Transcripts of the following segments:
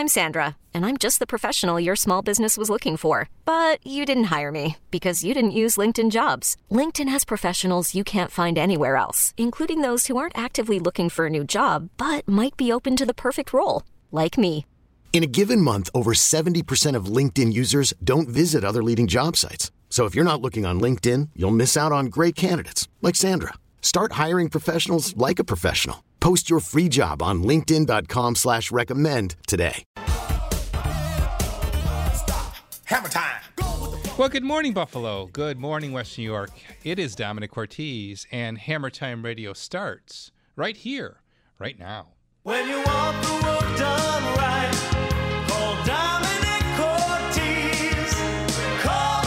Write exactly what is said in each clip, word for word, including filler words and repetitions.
I'm Sandra, and I'm just the professional your small business was looking for. But you didn't hire me because you didn't use LinkedIn Jobs. LinkedIn has professionals you can't find anywhere else, including those who aren't actively looking for a new job, but might be open to the perfect role, like me. In a given month, over seventy percent of LinkedIn users don't visit other leading job sites. So if you're not looking on LinkedIn, you'll miss out on great candidates like Sandra. Start hiring professionals like a professional. Post your free job on linkedin.com slash recommend today. Stop. Hammer time. Well, good morning, Buffalo. Good morning, West New York. It is Dominic Ortiz, and Hammer Time Radio starts right here, right now. When you want the work done right, call Dominic Ortiz. Call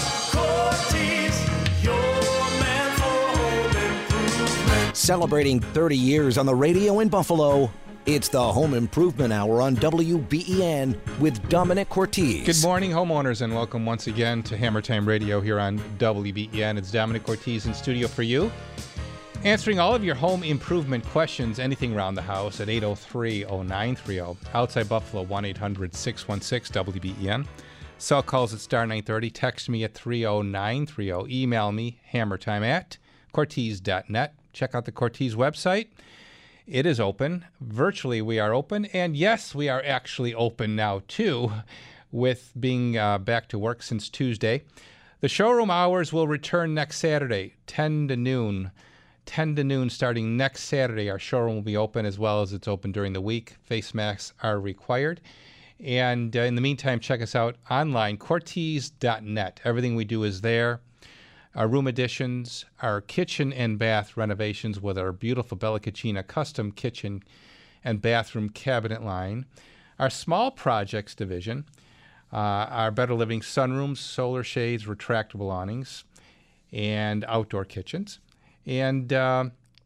Ortiz, your man for home improvement. Celebrating thirty years on the radio in Buffalo, it's the Home Improvement Hour on W B E N with Dominic Ortiz. Good morning, homeowners, and welcome once again to Hammer Time Radio here on W B E N. It's Dominic Ortiz in studio for you, answering all of your home improvement questions, anything around the house at eight oh three, oh nine three oh. Outside Buffalo, one eight hundred, six one six, W B E N. Cell calls at star nine thirty. Text me at three oh nine three oh. Email me, hammertime at cortez dot net. Check out the Cortez website. It is open. Virtually, we are open. And yes, we are actually open now, too, with being uh, back to work since Tuesday. The showroom hours will return next Saturday, ten to noon. ten to noon starting next Saturday. Our showroom will be open as well as it's open during the week. Face masks are required. And uh, in the meantime, check us out online, cortez dot net. Everything we do is there. Our room additions, our kitchen and bath renovations with our beautiful Bella Cucina custom kitchen and bathroom cabinet line. Our small projects division, uh, our Better Living sunrooms, solar shades, retractable awnings, and outdoor kitchens. And uh,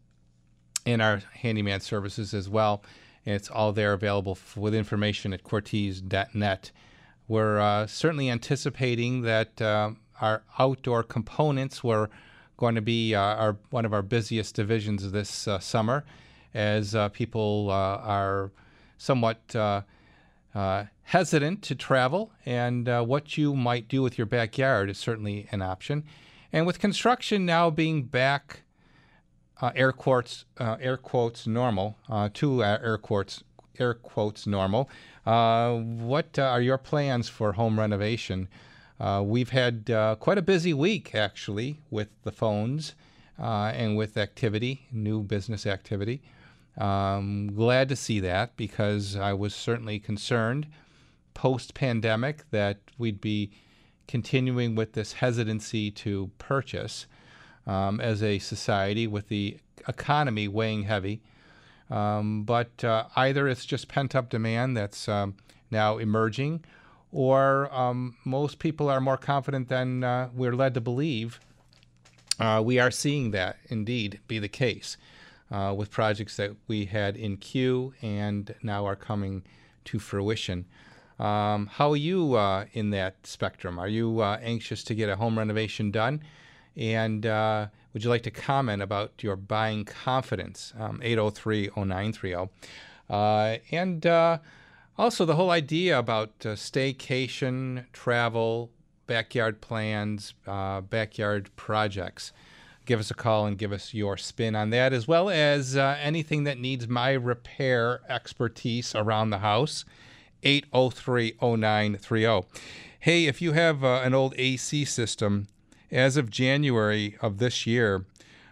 in our handyman services as well. And it's all there available f- with information at cortez dot net. We're uh, certainly anticipating that uh, our outdoor components were going to be uh, our one of our busiest divisions this uh, summer, as uh, people uh, are somewhat uh, uh, hesitant to travel, and uh, what you might do with your backyard is certainly an option. And with construction now being back, uh, air quotes, uh, air quotes normal, uh, to uh, air quotes, air quotes normal. Uh, what uh, are your plans for home renovation? Uh, we've had uh, quite a busy week, actually, with the phones uh, and with activity, new business activity. Um, glad to see that, because I was certainly concerned post-pandemic that we'd be continuing with this hesitancy to purchase um, as a society with the economy weighing heavy. Um, but uh, either it's just pent-up demand that's um, now emerging, or um, most people are more confident than uh, we're led to believe. Uh, we are seeing that indeed be the case uh, with projects that we had in queue and now are coming to fruition. Um, how are you uh, in that spectrum? Are you uh, anxious to get a home renovation done? And uh, would you like to comment about your buying confidence? Um, eight oh three, oh nine three oh. Uh, and uh, also the whole idea about uh, staycation, travel, backyard plans, uh, backyard projects. Give us a call and give us your spin on that, as well as uh, anything that needs my repair expertise around the house. eight oh three, oh nine three oh. Hey, if you have uh, an old A C system, as of January of this year,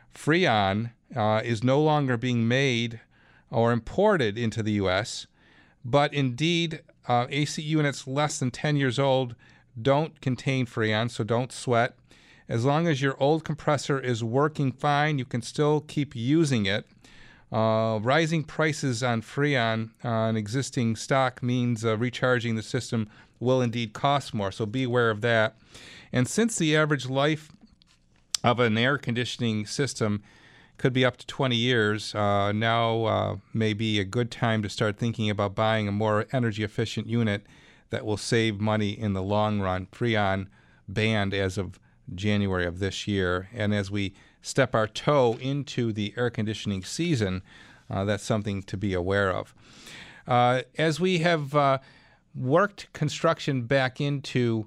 Freon uh, is no longer being made or imported into the U S, but indeed, uh, A C units less than ten years old don't contain Freon, so don't sweat. As long as your old compressor is working fine, you can still keep using it. Uh, rising prices on Freon on existing stock means uh, recharging the system will indeed cost more, so be aware of that. And since the average life of an air conditioning system could be up to twenty years, uh, now uh, may be a good time to start thinking about buying a more energy-efficient unit that will save money in the long run. Freon banned as of January of this year. And as we step our toe into the air conditioning season, uh, that's something to be aware of. Uh, as we have uh, worked construction back into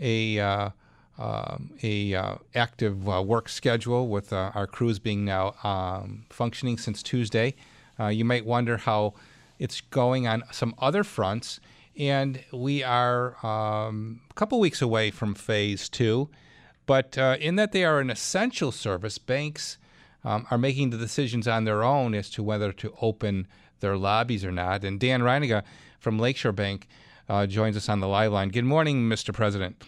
a uh, um, a uh, active uh, work schedule with uh, our crews being now um, functioning since Tuesday. Uh, you might wonder how it's going on some other fronts, and we are um, a couple weeks away from phase two. But uh, in that they are an essential service, banks um, are making the decisions on their own as to whether to open their lobbies or not. And Dan Reiniger from Lakeshore Bank uh, joins us on the live line. Good morning, Mister President.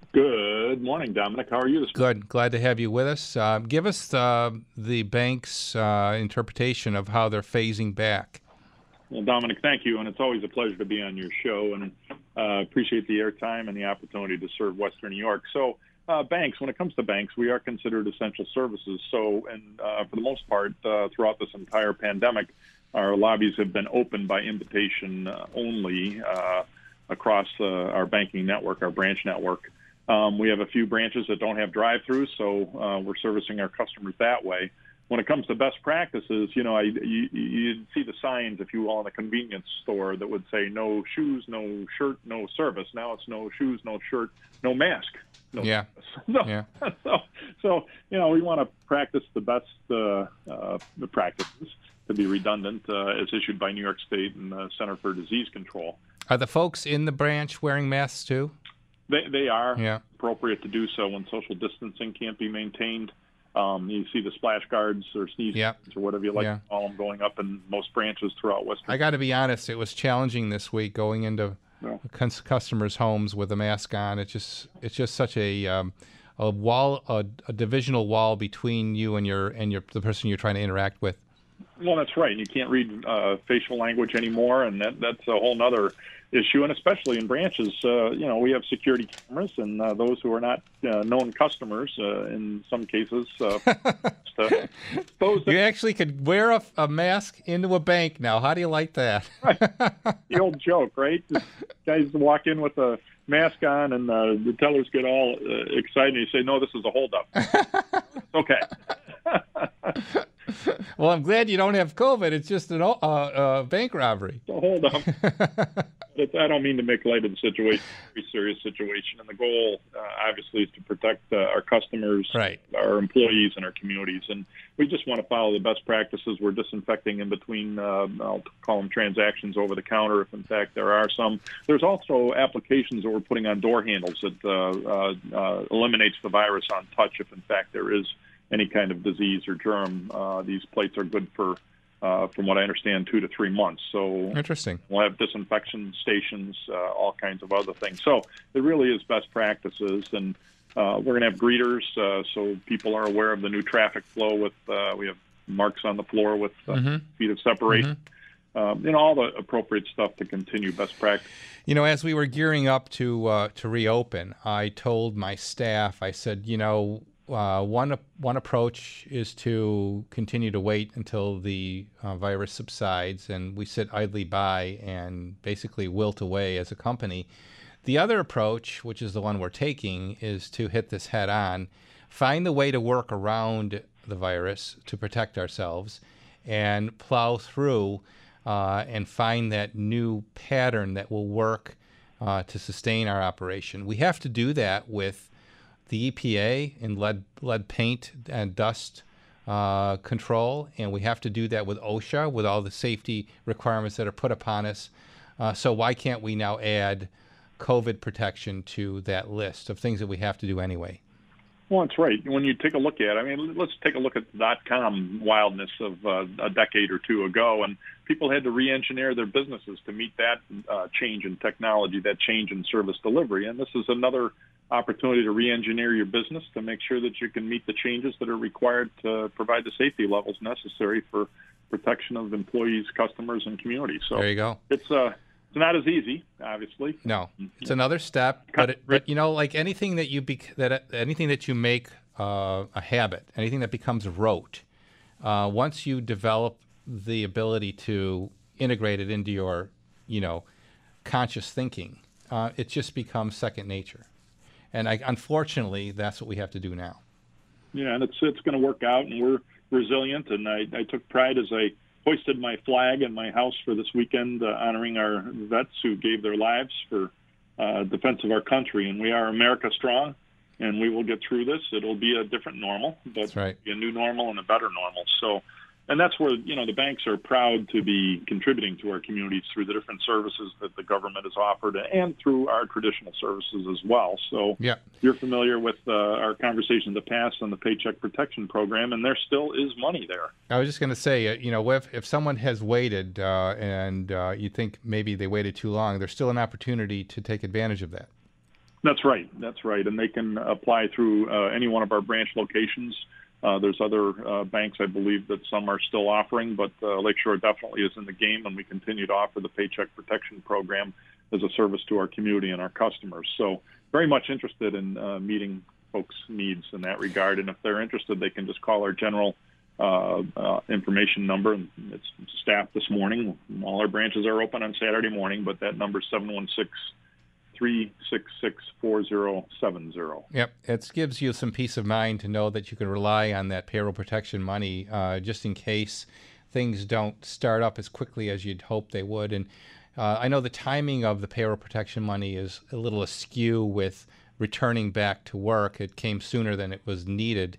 Good morning, Dominic. How are you this morning? Good. Glad to have you with us. Uh, give us uh, the bank's uh, interpretation of how they're phasing back. Well, Dominic, thank you, and it's always a pleasure to be on your show, and uh, appreciate the airtime and the opportunity to serve Western New York. So, uh, banks, when it comes to banks, we are considered essential services. So, and uh, for the most part, uh, throughout this entire pandemic, our lobbies have been open by invitation uh, only uh, across uh, our banking network, our branch network. Um, we have a few branches that don't have drive-throughs, so uh, we're servicing our customers that way. When it comes to best practices, you know, I, you, you see the signs, if you will, in a convenience store that would say no shoes, no shirt, no service. Now it's no shoes, no shirt, no mask. No yeah. So, yeah. So, so, you know, we want to practice the best uh, uh, the practices, to be redundant, uh, as issued by New York State and the Center for Disease Control. Are the folks in the branch wearing masks too? They, they are yeah. appropriate to do so when social distancing can't be maintained. Um, you see the splash guards or sneeze yeah. guards or whatever you like yeah. to call them going up in most branches throughout Western. I got to be honest, it was challenging this week going into yeah. customers' homes with a mask on. It's just it's just such a um, a wall, a, a divisional wall between you and your and your the person you're trying to interact with. Well, that's right. You can't read uh, facial language anymore, and that, that's a whole other issue. And especially in branches, uh, you know, we have security cameras, and uh, those who are not uh, known customers, uh, in some cases, uh, to, those that, you actually could wear a, a mask into a bank now. How do you like that? Right. The old joke, right? Guys walk in with a mask on, and uh, the tellers get all uh, excited, and you say, "No, this is a holdup." It's okay. Well, I'm glad you don't have COVID. It's just a uh, uh, bank robbery. So hold on. I don't mean to make light of the situation. Very serious situation. And the goal, uh, obviously, is to protect uh, our customers, right. our employees, and our communities. And we just want to follow the best practices. We're disinfecting in between, uh, I'll call them transactions over the counter, if in fact there are some. There's also applications that we're putting on door handles that uh, uh, uh, eliminates the virus on touch if in fact there is any kind of disease or germ. Uh, these plates are good for, uh, from what I understand, two to three months. So interesting. We'll have disinfection stations, uh, all kinds of other things. So it really is best practices, and uh, we're going to have greeters, uh, so people are aware of the new traffic flow. With uh, we have marks on the floor with uh, mm-hmm. feet of separation. Mm-hmm. Um, you know, all the appropriate stuff to continue best practice. You know, as we were gearing up to uh, to reopen, I told my staff, I said, you know, Uh, one one approach is to continue to wait until the uh, virus subsides and we sit idly by and basically wilt away as a company. The other approach, which is the one we're taking, is to hit this head on, find the way to work around the virus to protect ourselves, and plow through uh, and find that new pattern that will work uh, to sustain our operation. We have to do that with the E P A and lead lead paint and dust uh, control, and we have to do that with OSHA with all the safety requirements that are put upon us. Uh, so why can't we now add COVID protection to that list of things that we have to do anyway? Well, that's right. When you take a look at, I mean, let's take a look at the dot-com wildness of uh, a decade or two ago, and people had to re-engineer their businesses to meet that uh, change in technology, that change in service delivery. And this is another opportunity to re-engineer your business to make sure that you can meet the changes that are required to provide the safety levels necessary for protection of employees, customers, and communities. So there you go. It's uh, it's not as easy, obviously. No, it's another step, but it, but you know, like anything that you bec- that anything that you make uh, a habit, anything that becomes rote, uh, once you develop the ability to integrate it into your, you know, conscious thinking, uh, it just becomes second nature. And I, unfortunately, that's what we have to do now. Yeah, and it's it's going to work out, and we're resilient. And I, I took pride as I hoisted my flag in my house for this weekend, uh, honoring our vets who gave their lives for uh, defense of our country. And we are America strong, and we will get through this. It'll be a different normal, but That's right. a new normal and a better normal. So, and that's where, you know, the banks are proud to be contributing to our communities through the different services that the government has offered and through our traditional services as well. So yeah. You're familiar with uh, our conversation in the past on the Paycheck Protection Program, and there still is money there. I was just going to say, uh, you know, if, if someone has waited uh, and uh, you think maybe they waited too long, there's still an opportunity to take advantage of that. That's right. That's right. And they can apply through uh, any one of our branch locations. Uh, there's other uh, banks, I believe, that some are still offering, but uh, Lakeshore definitely is in the game, and we continue to offer the Paycheck Protection Program as a service to our community and our customers. So very much interested in uh, meeting folks' needs in that regard. And if they're interested, they can just call our general uh, uh, information number. And it's staffed this morning. All our branches are open on Saturday morning, but that number is seven one six, three six six, four zero seven zero. Yep. It gives you some peace of mind to know that you can rely on that payroll protection money uh, just in case things don't start up as quickly as you'd hope they would. And uh, I know the timing of the payroll protection money is a little askew with returning back to work. It came sooner than it was needed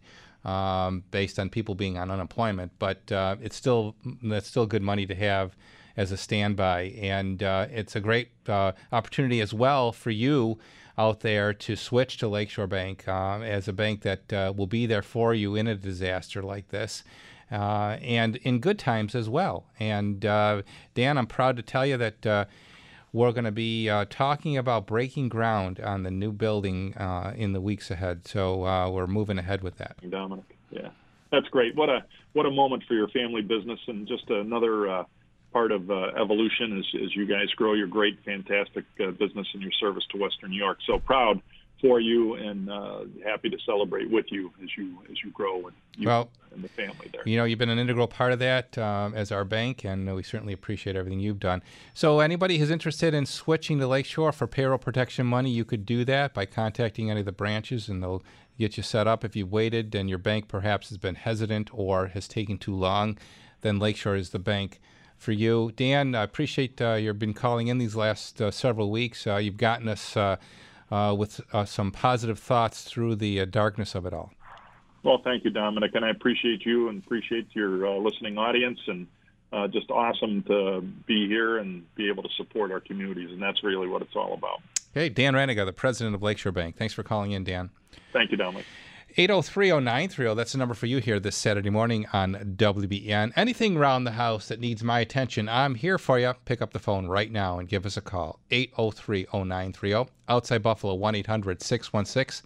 um, based on people being on unemployment, but uh, it's still that's still good money to have as a standby. And uh, it's a great uh, opportunity as well for you out there to switch to Lakeshore Bank uh, as a bank that uh, will be there for you in a disaster like this. Uh, and in good times as well. And uh, Dan, I'm proud to tell you that uh, we're going to be uh, talking about breaking ground on the new building uh, in the weeks ahead. So uh, we're moving ahead with that. Dominic, yeah, that's great. What a what a moment for your family business, and just another uh, part of uh, evolution as, as you guys grow your great, fantastic uh, business and your service to Western New York. So proud for you, and uh, happy to celebrate with you as you as you grow and you well, and the family there. You know, you've been an integral part of that um, as our bank, and we certainly appreciate everything you've done. So anybody who's interested in switching to Lakeshore for payroll protection money, you could do that by contacting any of the branches, and they'll get you set up. If you've waited and your bank perhaps has been hesitant or has taken too long, then Lakeshore is the bank for you. Dan, I appreciate uh, you've been calling in these last uh, several weeks. Uh, you've gotten us uh, Uh, with uh, some positive thoughts through the uh, darkness of it all. Well, thank you, Dominic, and I appreciate you and appreciate your uh, listening audience, and uh, just awesome to be here and be able to support our communities, and that's really what it's all about. Hey, Dan Reniger, the president of Lakeshore Bank. Thanks for calling in, Dan. Thank you, Dominic. eight oh three oh nine three oh, that's the number for you here this Saturday morning on W B E N. Anything around the house that needs my attention, I'm here for you. Pick up the phone right now and give us a call. eight oh three oh nine three oh. Outside Buffalo, one eight hundred six one six.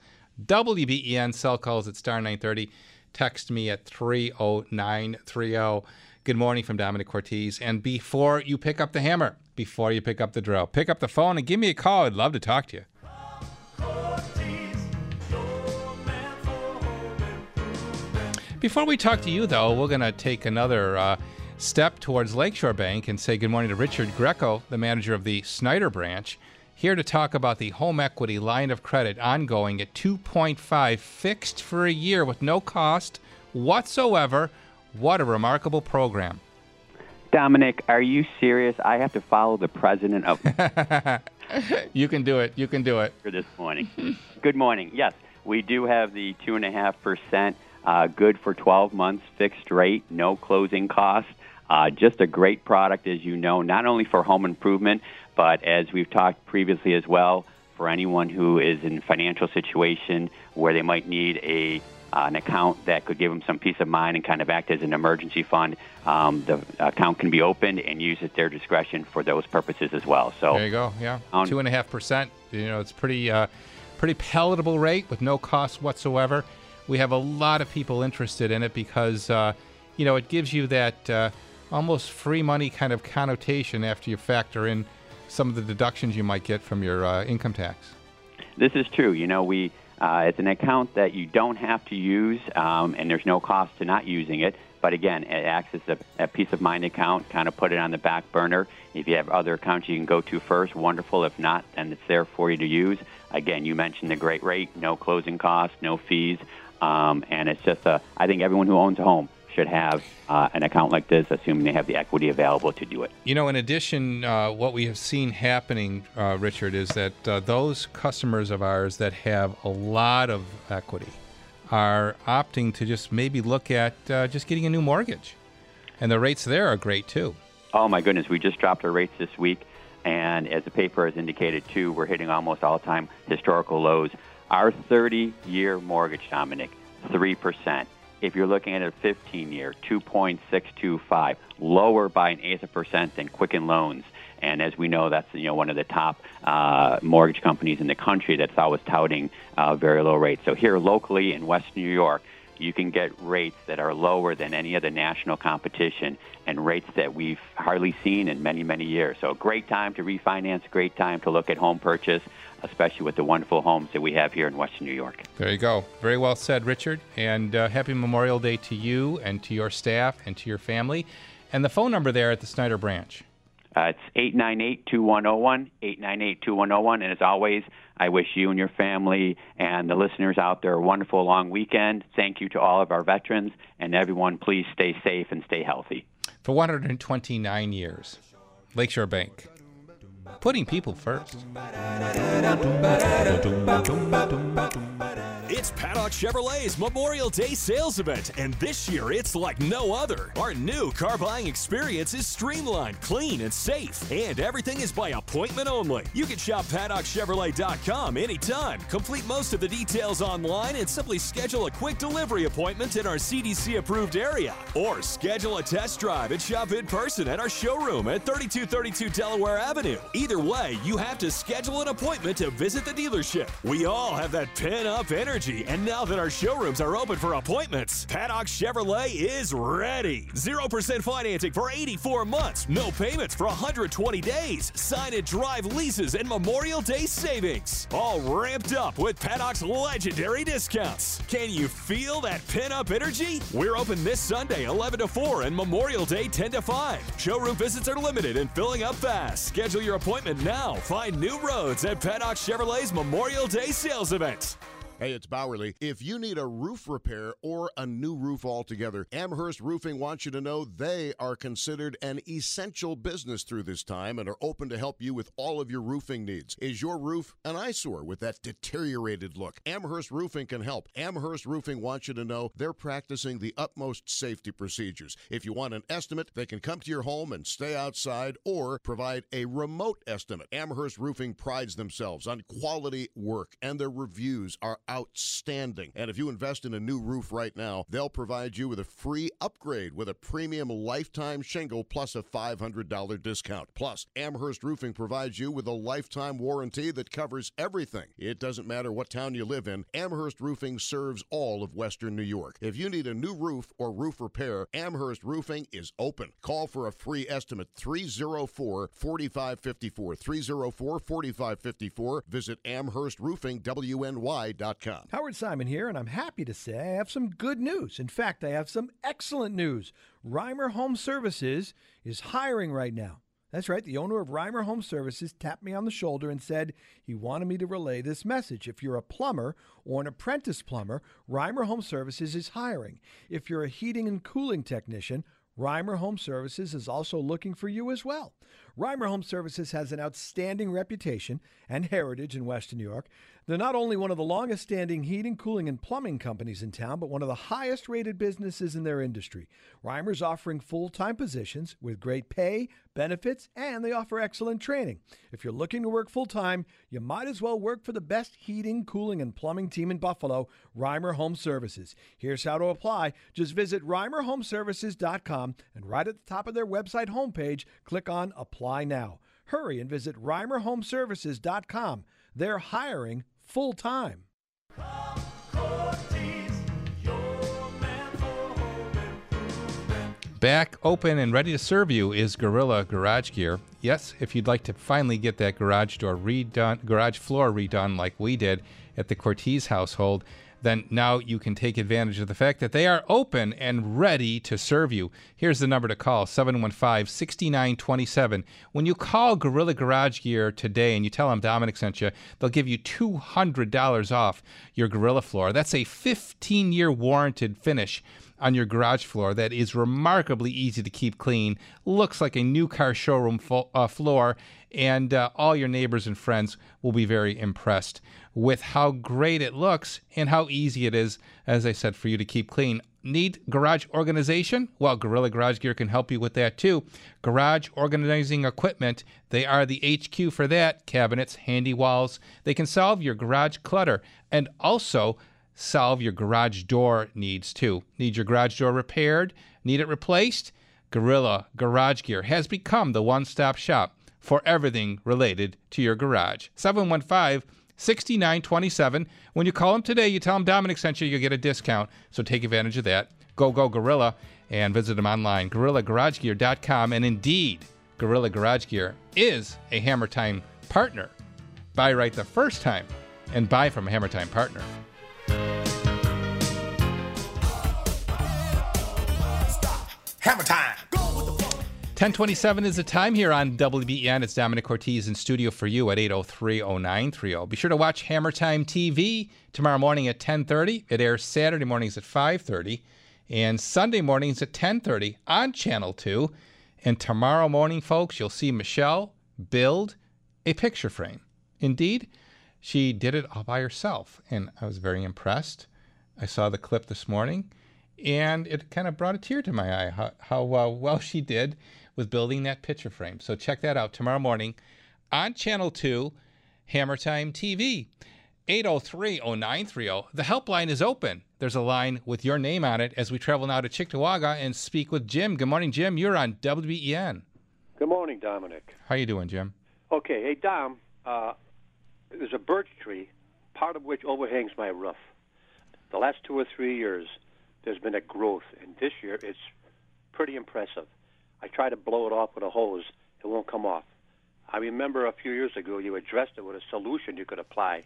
W B E N cell calls at star nine thirty. Text me at three oh nine three oh. Good morning from Dominic Cortese. And before you pick up the hammer, before you pick up the drill, pick up the phone and give me a call. I'd love to talk to you. Before we talk to you, though, we're going to take another uh, step towards Lakeshore Bank and say good morning to Richard Greco, the manager of the Snyder branch, here to talk about the home equity line of credit ongoing at two point five fixed for a year with no cost whatsoever. What a remarkable program. Dominic, are you serious? I have to follow the president of... You can do it. You can do it. For this morning. Good morning. Yes, we do have the two point five percent Uh, good for twelve months, fixed rate, no closing costs. Uh, just a great product, as you know, not only for home improvement, but as we've talked previously as well, for anyone who is in a financial situation where they might need a uh, an account that could give them some peace of mind and kind of act as an emergency fund. Um, the account can be opened and used at their discretion for those purposes as well. So there you go. Yeah, um, two and a half percent. You know, it's pretty uh, pretty palatable rate with no cost whatsoever. We have a lot of people interested in it because, uh, you know, it gives you that uh, almost free money kind of connotation after you factor in some of the deductions you might get from your uh, income tax. This is true. You know, we uh, it's an account that you don't have to use, um, and there's no cost to not using it. But again, it acts as a, a peace of mind account, kind of put it on the back burner. If you have other accounts you can go to first, wonderful. If not, then it's there for you to use. Again, you mentioned the great rate, no closing costs, no fees. Um, and it's just, a, I think everyone who owns a home should have uh, an account like this, assuming they have the equity available to do it. You know, in addition, uh, what we have seen happening, uh, Richard, is that uh, those customers of ours that have a lot of equity are opting to just maybe look at uh, just getting a new mortgage. And the rates there are great, too. Oh, my goodness. We just dropped our rates this week. And as the paper has indicated, too, we're hitting almost all-time historical lows. Our thirty-year mortgage, Dominic, three percent. If you're looking at a fifteen-year, two point six two five, lower by an eighth of a percent than Quicken Loans. And as we know, that's you know one of the top uh, mortgage companies in the country that's always touting uh, very low rates. So here locally in Western New York, you can get rates that are lower than any of the national competition and rates that we've hardly seen in many, many years. So a great time to refinance, great time to look at home purchase, especially with the wonderful homes that we have here in Western New York. There you go. Very well said, Richard. And uh, happy Memorial Day to you and to your staff and to your family. And the phone number there at the Snyder branch. Uh, it's eight nine eight, two one zero one, eight nine eight, two one zero one. And as always, I wish you and your family and the listeners out there a wonderful long weekend. Thank you to all of our veterans. And everyone, please stay safe and stay healthy. For one hundred twenty-nine years, Lakeshore Bank, putting people first. It's Paddock Chevrolet's Memorial Day sales event, and this year it's like no other. Our new car buying experience is streamlined, clean, and safe, and everything is by appointment only. You can shop paddock chevrolet dot com anytime, complete most of the details online, and simply schedule a quick delivery appointment in our C D C-approved area. Or schedule a test drive and shop in person at our showroom at thirty-two thirty-two Delaware Avenue. Either way, you have to schedule an appointment to visit the dealership. We all have that pin-up energy, and now that our showrooms are open for appointments, Paddock Chevrolet is ready. zero percent financing for eighty-four months, no payments for one hundred twenty days, sign and drive leases, and Memorial Day savings. All ramped up with Paddock's legendary discounts. Can you feel that pin-up energy? We're open this Sunday, eleven to four, and Memorial Day, ten to five. Showroom visits are limited and filling up fast. Schedule your appointment now. Find new roads at Paddock Chevrolet's Memorial Day sales event. Hey, it's Bowerly. If you need a roof repair or a new roof altogether, Amherst Roofing wants you to know they are considered an essential business through this time and are open to help you with all of your roofing needs. Is your roof an eyesore with that deteriorated look? Amherst Roofing can help. Amherst Roofing wants you to know they're practicing the utmost safety procedures. If you want an estimate, they can come to your home and stay outside or provide a remote estimate. Amherst Roofing prides themselves on quality work, and their reviews are outstanding. And if you invest in a new roof right now, they'll provide you with a free upgrade with a premium lifetime shingle plus a five hundred dollars discount. Plus, Amherst Roofing provides you with a lifetime warranty that covers everything. It doesn't matter what town you live in, Amherst Roofing serves all of Western New York. If you need a new roof or roof repair, Amherst Roofing is open. Call for a free estimate, three oh four, four five five four, three oh four, four five five four. Visit amherst roofing w n y dot com. Howard Simon here, and I'm happy to say I have some good news. In fact, I have some excellent news. Reimer Home Services is hiring right now. That's right. The owner of Reimer Home Services tapped me on the shoulder and said he wanted me to relay this message. If you're a plumber or an apprentice plumber, Reimer Home Services is hiring. If you're a heating and cooling technician, Reimer Home Services is also looking for you as well. Reimer Home Services has an outstanding reputation and heritage in Western New York. They're not only one of the longest-standing heating, cooling, and plumbing companies in town, but one of the highest-rated businesses in their industry. Reimer's offering full-time positions with great pay, benefits, and they offer excellent training. If you're looking to work full-time, you might as well work for the best heating, cooling, and plumbing team in Buffalo, Reimer Home Services. Here's how to apply. Just visit reimer home services dot com, and right at the top of their website homepage, click on Apply Now. Hurry and visit reimer home services dot com. They're hiring full-time. Back open and ready to serve you is Gorilla Garage Gear. Yes, if you'd like to finally get that garage door redone, garage floor redone like we did at the Cortez household, then now you can take advantage of the fact that they are open and ready to serve you. Here's the number to call, seven one five, six nine two seven. When you call Gorilla Garage Gear today and you tell them Dominic sent you, they'll give you two hundred dollars off your Gorilla floor. That's a fifteen-year warranted finish on your garage floor that is remarkably easy to keep clean, looks like a new car showroom fo- uh, floor, and uh, all your neighbors and friends will be very impressed with how great it looks and how easy it is, as I said, for you to keep clean. Need garage organization? Well, Gorilla Garage Gear can help you with that too. Garage organizing equipment, they are the H Q for that. Cabinets, handy walls. They can solve your garage clutter and also solve your garage door needs too. Need your garage door repaired? Need it replaced? Gorilla Garage Gear has become the one-stop shop for everything related to your garage. seven one five, six nine two seven. When you call them today, you tell them Dominic sent you, you get a discount. So take advantage of that. Go, go, Gorilla, and visit them online, gorilla garage gear dot com. And indeed, Gorilla Garage Gear is a Hammer Time partner. Buy right the first time and buy from a Hammer Time partner. Hammer time. ten twenty-seven is the time here on W B E N. It's Dominic Ortiz in studio for you at eight oh three, oh nine three oh. Be sure to watch Hammer Time T V tomorrow morning at ten thirty. It airs Saturday mornings at five thirty and Sunday mornings at ten thirty on Channel two. And tomorrow morning, folks, you'll see Michelle build a picture frame. Indeed, she did it all by herself, and I was very impressed. I saw the clip this morning, and it kind of brought a tear to my eye how, how uh, well she did with building that picture frame. So check that out tomorrow morning on Channel two, Hammer Time T V, eight oh three, oh nine three oh. The helpline is open. There's a line with your name on it as we travel now to Cheektowaga and speak with Jim. Good morning, Jim. You're on W B E N. Good morning, Dominic. How you doing, Jim? Okay. Hey, Dom, uh, there's a birch tree, part of which overhangs my roof. The last two or three years, there's been a growth, and this year it's pretty impressive. I try to blow it off with a hose. It won't come off. I remember a few years ago you addressed it with a solution you could apply.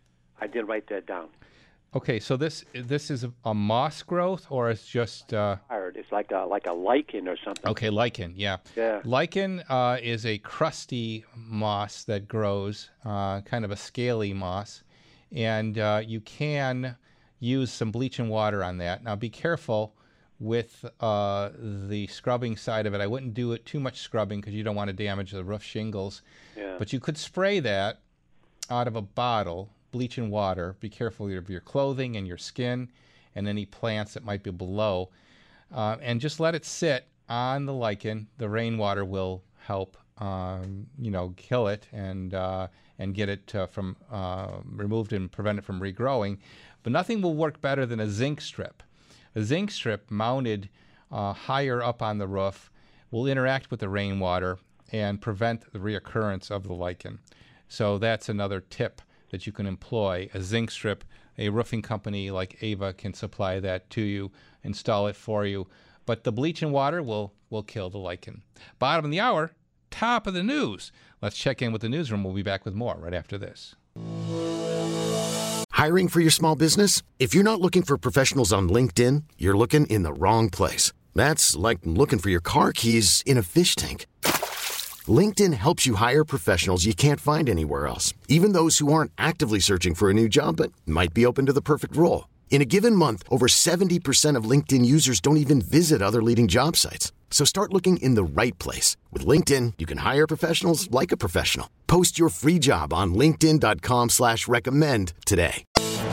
I did write that down. Okay, so this this is a, a moss growth, or it's just... Uh... It's like a, like a lichen or something. Okay, lichen, yeah. Yeah. Lichen uh, is a crusty moss that grows, uh, kind of a scaly moss, and uh, you can use some bleach and water on that. Now, be careful with uh, the scrubbing side of it. I wouldn't do it too much scrubbing because you don't want to damage the roof shingles. Yeah. But you could spray that out of a bottle, bleach and water. Be careful of your clothing and your skin and any plants that might be below. Uh, and just let it sit on the lichen. The rainwater will help, um, you know, kill it and uh, and get it uh, from uh, removed and prevent it from regrowing. But nothing will work better than a zinc strip. A zinc strip mounted uh, higher up on the roof will interact with the rainwater and prevent the reoccurrence of the lichen. So that's another tip that you can employ. A zinc strip, a roofing company like Ava can supply that to you, install it for you. But the bleach and water will, will kill the lichen. Bottom of the hour, top of the news. Let's check in with the newsroom. We'll be back with more right after this. Hiring for your small business? If you're not looking for professionals on LinkedIn, you're looking in the wrong place. That's like looking for your car keys in a fish tank. LinkedIn helps you hire professionals you can't find anywhere else, even those who aren't actively searching for a new job but might be open to the perfect role. In a given month, over seventy percent of LinkedIn users don't even visit other leading job sites. So start looking in the right place. With LinkedIn, you can hire professionals like a professional. Post your free job on linkedin dot com slash recommend today.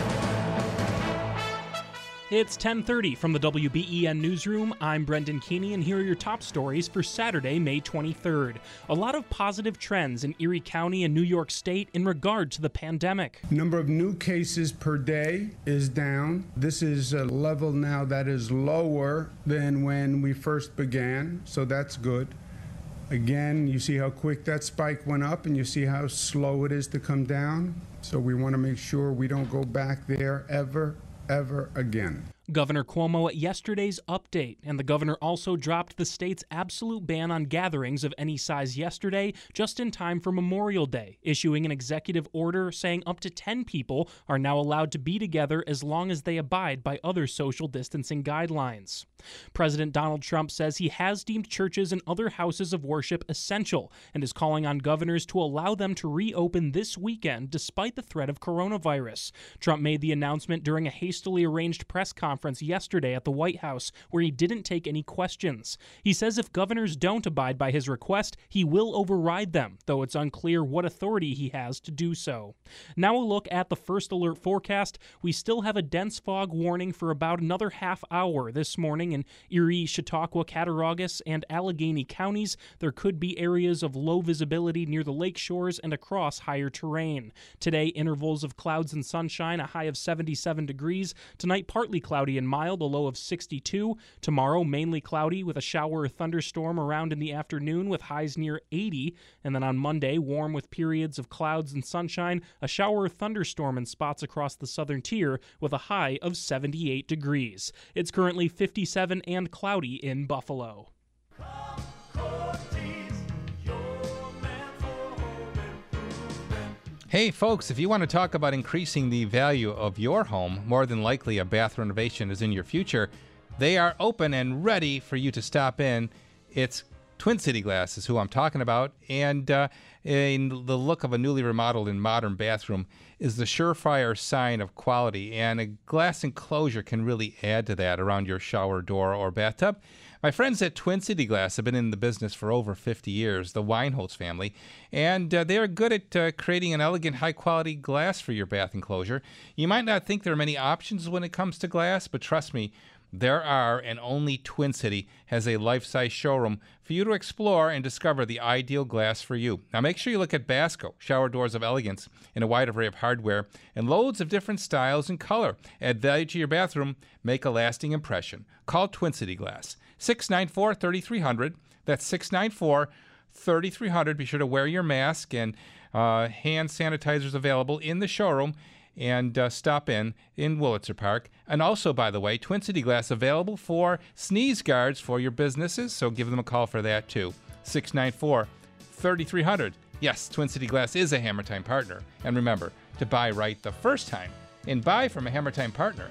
It's ten thirty from the W B E N Newsroom. I'm Brendan Keeney, and here are your top stories for Saturday, May twenty-third. A lot of positive trends in Erie County and New York State in regard to the pandemic. Number of new cases per day is down. This is a level now that is lower than when we first began, so that's good. Again, you see how quick that spike went up, and you see how slow it is to come down. So we want to make sure we don't go back there ever. ever again. Governor Cuomo at yesterday's update, and the governor also dropped the state's absolute ban on gatherings of any size yesterday, just in time for Memorial Day, issuing an executive order saying up to ten people are now allowed to be together as long as they abide by other social distancing guidelines. President Donald Trump says he has deemed churches and other houses of worship essential and is calling on governors to allow them to reopen this weekend despite the threat of coronavirus. Trump made the announcement during a hastily arranged press conference conference yesterday at the White House, where he didn't take any questions. He says if governors don't abide by his request, he will override them, though it's unclear what authority he has to do so. Now a look at the first alert forecast. We still have a dense fog warning for about another half hour this morning in Erie, Chautauqua, Cattaraugus, and Allegheny counties. There could be areas of low visibility near the lake shores and across higher terrain. Today, intervals of clouds and sunshine, a high of seventy-seven degrees. Tonight, partly cloudy and mild, a low of sixty-two. Tomorrow, mainly cloudy with a shower or thunderstorm around in the afternoon with highs near eighty. And then on Monday, warm with periods of clouds and sunshine, a shower or thunderstorm in spots across the southern tier with a high of seventy-eight degrees. It's currently fifty-seven and cloudy in Buffalo. Hey folks, if you want to talk about increasing the value of your home, more than likely a bath renovation is in your future, they are open and ready for you to stop in. It's Twin City Glass is who I'm talking about, and uh, in the look of a newly remodeled and modern bathroom is the surefire sign of quality, and a glass enclosure can really add to that around your shower door or bathtub. My friends at Twin City Glass have been in the business for over fifty years, the Weinholz family, and uh, they are good at uh, creating an elegant, high-quality glass for your bath enclosure. You might not think there are many options when it comes to glass, but trust me, there are, and only Twin City has a life-size showroom for you to explore and discover the ideal glass for you. Now make sure you look at Basco, shower doors of elegance in a wide array of hardware and loads of different styles and color. Add value to your bathroom, make a lasting impression. Call Twin City Glass, six nine four, three three zero zero. That's six nine four, three three zero zero. Be sure to wear your mask, and uh, hand sanitizers available in the showroom. And uh, stop in in Wurlitzer Park. And also, by the way, Twin City Glass available for sneeze guards for your businesses, so give them a call for that too. six nine four, three three zero zero. Yes, Twin City Glass is a Hammer Time partner. And remember, to buy right the first time, and buy from a Hammer Time partner.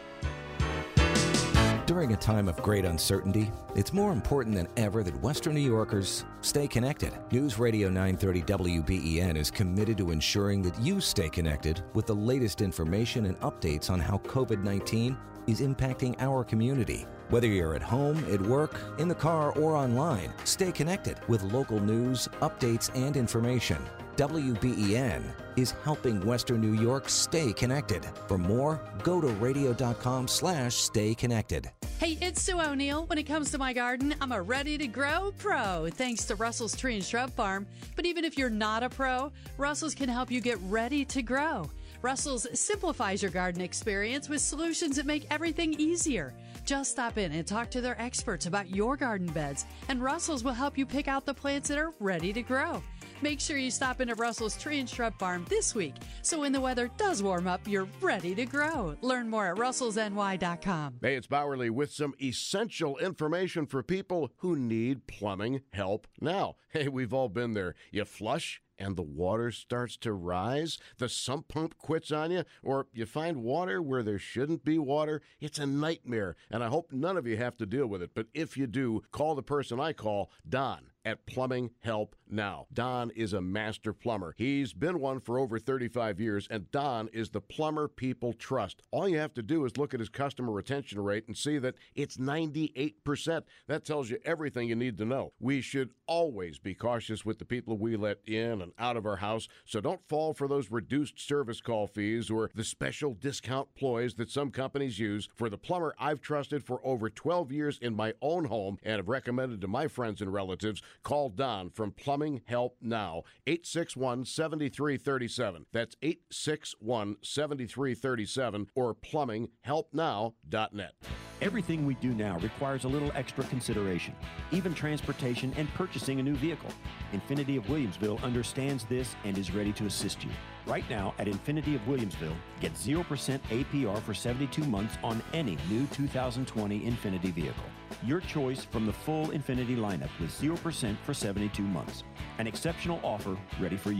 During a time of great uncertainty, it's more important than ever that Western New Yorkers stay connected. News Radio nine thirty W B E N is committed to ensuring that you stay connected with the latest information and updates on how COVID nineteen is impacting our community. Whether you're at home, at work, in the car, or online, stay connected with local news, updates, and information. W B E N is helping Western New York stay connected. For more, go to radio.com slash stay connected. Hey, it's Sue O'Neill. When it comes to my garden, I'm a ready-to-grow pro, thanks to Russell's Tree and Shrub Farm. But even if you're not a pro, Russell's can help you get ready to grow. Russell's simplifies your garden experience with solutions that make everything easier. Just stop in and talk to their experts about your garden beds, and Russell's will help you pick out the plants that are ready to grow. Make sure you stop into Russell's Tree and Shrub Farm this week, so when the weather does warm up, you're ready to grow. Learn more at russells n y dot com. Hey, it's Bowerly with some essential information for people who need plumbing help now. Hey, we've all been there. You flush and the water starts to rise, the sump pump quits on you, or you find water where there shouldn't be water. It's a nightmare, and I hope none of you have to deal with it. But if you do, call the person I call, Don, at Plumbing Help Now. Don is a master plumber. He's been one for over thirty-five years, and Don is the plumber people trust. All you have to do is look at his customer retention rate and see that it's ninety-eight percent. That tells you everything you need to know. We should always be cautious with the people we let in and out of our house, so don't fall for those reduced service call fees or the special discount ploys that some companies use. For the plumber I've trusted for over twelve years in my own home and have recommended to my friends and relatives, call Don from Plumbing Help Now, eight six one, seven three three seven. That's eight six one, seven three three seven or plumbing help now dot net. Everything we do now requires a little extra consideration, even transportation and purchasing a new vehicle. Infinity of Williamsville understands this and is ready to assist you. Right now at Infinity of Williamsville, get zero percent A P R for seventy-two months on any new two thousand twenty Infinity vehicle. Your choice from the full Infinity lineup with zero percent for seventy-two months. An exceptional offer ready for you.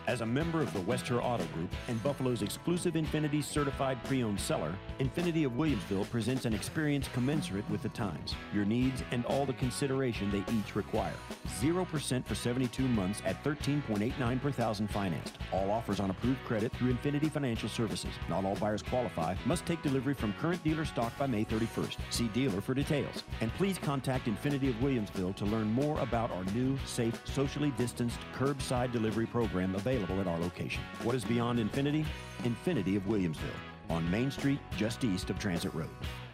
As a member of the Wester Auto Group and Buffalo's exclusive Infinity certified pre-owned seller, Infinity of Williamsville presents an experience commensurate with the times, your needs, and all the consideration they each require. zero percent for seventy-two months at thirteen point eight nine per thousand financed. All offers on approved credit through Infinity Financial Services. Not all buyers qualify. Must take delivery from current dealer stock by May thirty-first. See dealer for details. And please contact Infinity of Williamsville to learn more about our new, safe, socially distanced curbside delivery program available at our location. What is beyond Infinity? Infinity of Williamsville on Main Street, just east of Transit Road.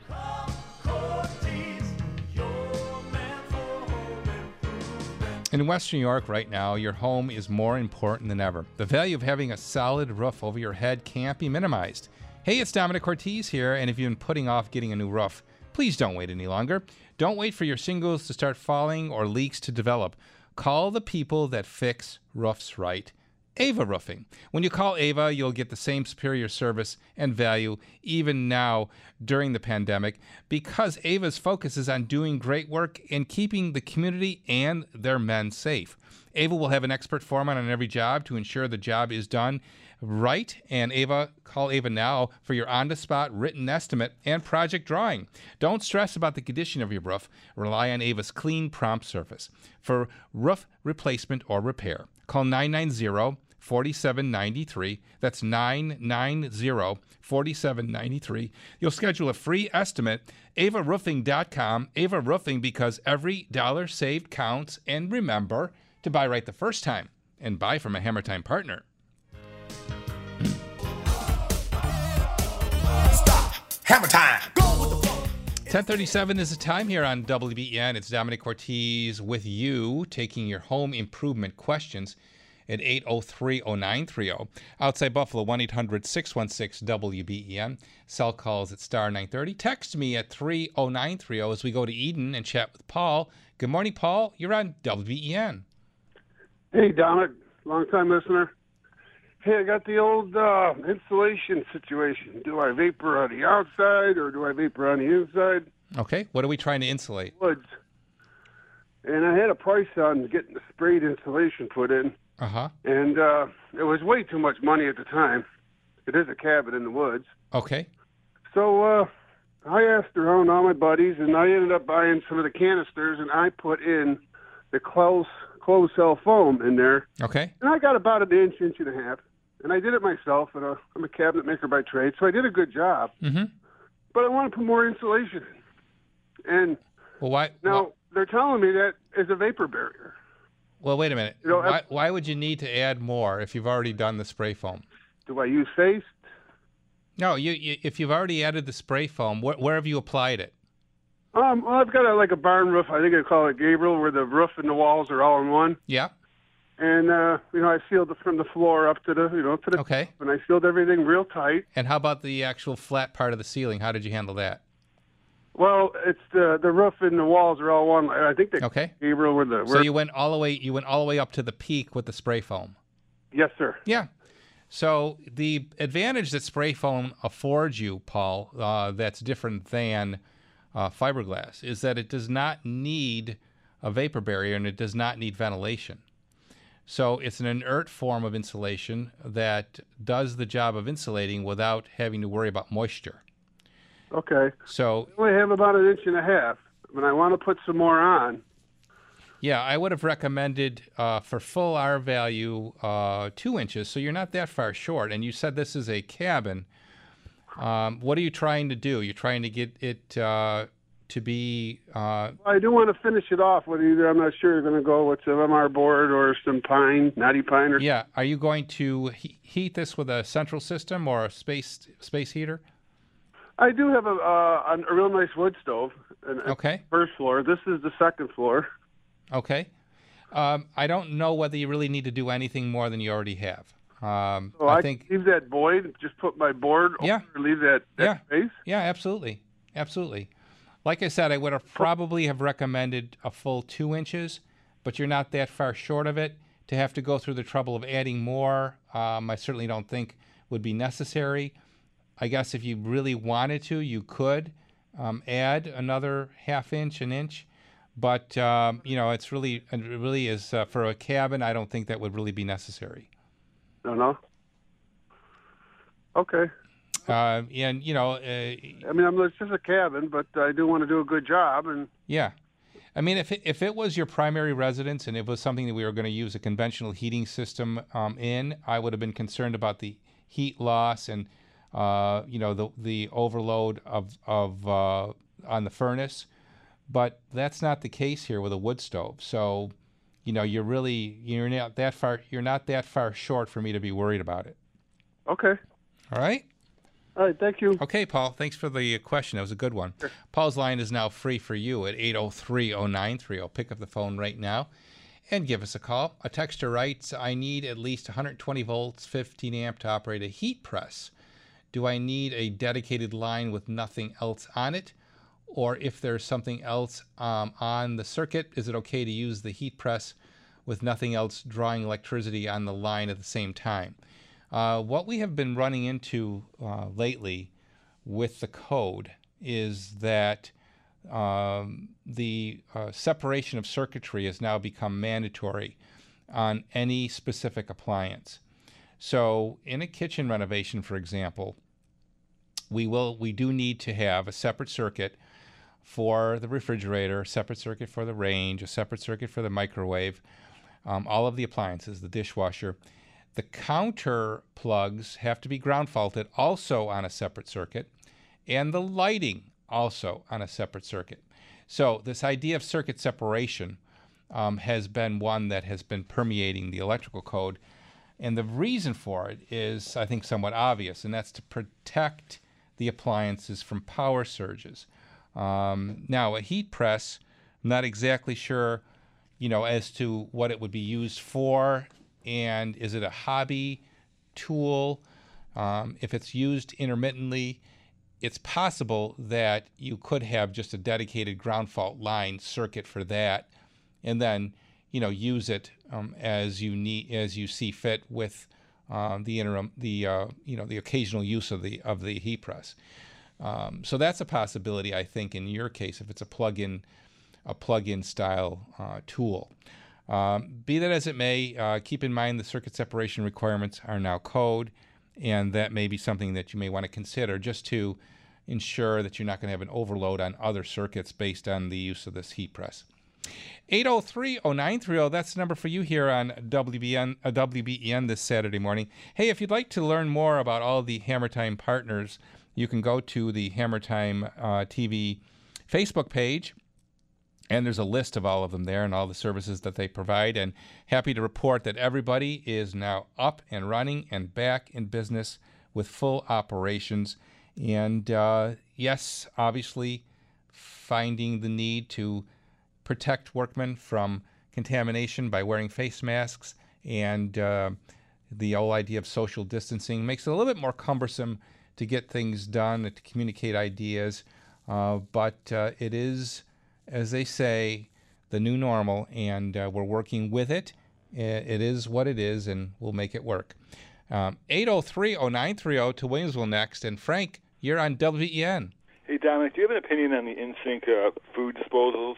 In Western New York right now, your home is more important than ever. The value of having a solid roof over your head can't be minimized. Hey, it's Dominic Ortiz here, and if you've been putting off getting a new roof, please don't wait any longer. Don't wait for your shingles to start falling or leaks to develop. Call the people that fix roofs right. Ava Roofing. When you call Ava, you'll get the same superior service and value even now during the pandemic because Ava's focus is on doing great work and keeping the community and their men safe. Ava will have an expert foreman on every job to ensure the job is done right. And Ava, call Ava now for your on-the-spot written estimate and project drawing. Don't stress about the condition of your roof. Rely on Ava's clean, prompt service. For roof replacement or repair, call nine nine zero, four seven nine three. That's nine nine zero, four seven nine three. You'll schedule a free estimate. ava roofing dot com. Ava Roofing, because every dollar saved counts. And remember to buy right the first time and buy from a Hammer Time partner. Hammer Time. ten thirty-seven is the time here on W B E N. It's Dominic Ortiz with you, taking your home improvement questions at eight oh three, oh nine three oh. Outside Buffalo, one eight hundred, six one six, W B E N. Cell calls at star nine thirty. Text me at three oh nine three oh as we go to Eden and chat with Paul. Good morning, Paul. You're on W B E N. Hey, Dominic. Long-time listener. Hey, I got the old uh, insulation situation. Do I vapor on the outside or do I vapor on the inside? Okay. What are we trying to insulate? Woods. And I had a price on getting the sprayed insulation put in. Uh-huh. And uh, it was way too much money at the time. It is a cabin in the woods. Okay. So uh, I asked around all my buddies, and I ended up buying some of the canisters, and I put in the close closed cell foam in there. Okay. And I got about an inch, inch and a half. And I did it myself, and uh, I'm a cabinet maker by trade, so I did a good job. Mm-hmm. But I want to put more insulation in. And well, why? now why, they're telling me that is a vapor barrier. Well, wait a minute. You know, why, why would you need to add more if you've already done the spray foam? Do I use face? No, you, you if you've already added the spray foam, wh- where have you applied it? Um, well, I've got a, like a barn roof. I think I call it Gabriel, where the roof and the walls are all in one. Yeah. And uh, you know, I sealed it from the floor up to the you know to the okay. top, and I sealed everything real tight. And how about the actual flat part of the ceiling? How did you handle that? Well, it's the the roof and the walls are all one. I think they okay. Gabriel were the. So you went all the way. You went all the way up to the peak with the spray foam. Yes, sir. Yeah. So the advantage that spray foam affords you, Paul, uh, that's different than uh, fiberglass, is that it does not need a vapor barrier and it does not need ventilation. So it's an inert form of insulation that does the job of insulating without having to worry about moisture. Okay. So I only have about an inch and a half, and I want to put some more on. Yeah, I would have recommended uh, for full R value uh, two inches, so you're not that far short. And you said this is a cabin. Um, what are you trying to do? You're trying to get it uh, to be... Uh, I do want to finish it off with either, I'm not sure, you're going to go with some M R board or some pine, knotty pine. Or yeah, are you going to he- heat this with a central system or a space space heater? I do have a, uh, a real nice wood stove. An, okay. First floor. This is the second floor. Okay. Um, I don't know whether you really need to do anything more than you already have. Um, so I, I think leave that void, just put my board yeah. over, leave that, that yeah. space. Yeah, absolutely. Absolutely. Like I said, I would have probably have recommended a full two inches, but you're not that far short of it. To have to go through the trouble of adding more, um, I certainly don't think would be necessary. I guess if you really wanted to, you could um, add another half inch, an inch. But, um, you know, it's really, it really is, uh, for a cabin, I don't think that would really be necessary. No, no. Okay. Uh, and you know, uh, I mean, I'm it's just a cabin, but I do want to do a good job, and yeah. I mean, if it, if it was your primary residence and it was something that we were going to use a conventional heating system um, in, I would have been concerned about the heat loss and uh, you know the the overload of of uh, on the furnace. But that's not the case here with a wood stove. So, you know, you're really you're not that far you're not that far short for me to be worried about it. Okay. All right. All right, thank you. Okay, Paul, thanks for the question. That was a good one. Sure. Paul's line is now free for you at eight oh three oh nine three oh. Pick up the phone right now and give us a call. A texter writes, I need at least one hundred twenty volts, fifteen amp to operate a heat press. Do I need a dedicated line with nothing else on it? Or if there's something else um, on the circuit, is it okay to use the heat press with nothing else drawing electricity on the line at the same time? Uh, what we have been running into uh, lately with the code is that um, the uh, separation of circuitry has now become mandatory on any specific appliance. So in a kitchen renovation, for example, we will we do need to have a separate circuit for the refrigerator, a separate circuit for the range, a separate circuit for the microwave, um, all of the appliances, the dishwasher. The counter plugs have to be ground faulted also on a separate circuit, and the lighting also on a separate circuit. So this idea of circuit separation um, has been one that has been permeating the electrical code. And the reason for it is, I think, somewhat obvious, and that's to protect the appliances from power surges. Um, now, a heat press, I'm not exactly sure, you know, as to what it would be used for. And is it a hobby tool? Um, if it's used intermittently, it's possible that you could have just a dedicated ground fault line circuit for that, and then, you know, use it um, as you need, as you see fit with um, the interim, the uh, you know, the occasional use of the of the heat press. Um, so that's a possibility, I think, in your case, if it's a plug-in, a plug-in style uh, tool. Um, be that as it may, uh, keep in mind the circuit separation requirements are now code, and that may be something that you may want to consider just to ensure that you're not going to have an overload on other circuits based on the use of this heat press. eight oh three oh nine three oh, that's the number for you here on W B N, uh, W B E N this Saturday morning. Hey, if you'd like to learn more about all the Hammer Time partners, you can go to the Hammer Time uh, T V Facebook page. And there's a list of all of them there and all the services that they provide. And happy to report that everybody is now up and running and back in business with full operations. And uh, yes, obviously finding the need to protect workmen from contamination by wearing face masks, and uh, the whole idea of social distancing makes it a little bit more cumbersome to get things done and to communicate ideas. Uh, but uh, it is, as they say, the new normal, and uh, we're working with it. It is what it is, and we'll make it work. Um, eight oh three oh nine three oh to Williamsville next. And Frank, you're on W E N. Hey, Dominic, do you have an opinion on the in-sink uh, food disposals?